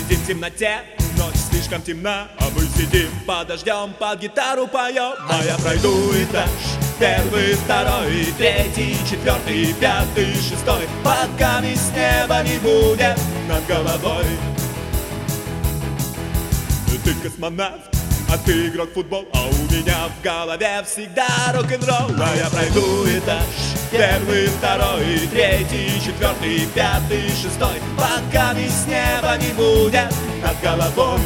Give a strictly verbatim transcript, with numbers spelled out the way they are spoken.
Сидим в темноте, ночь слишком темна, а мы сидим подождем, под гитару поем. А я пройду этаж, первый, второй, третий, четвертый, пятый, шестой, пока ми с неба не будет над головой. Ты космонавт, а ты игрок в футбол, а у меня в голове всегда рок-н-ролл. А я пройду этаж, первый, второй, третий, четвертый, пятый, шестой, пока ми с неба не будет над головой.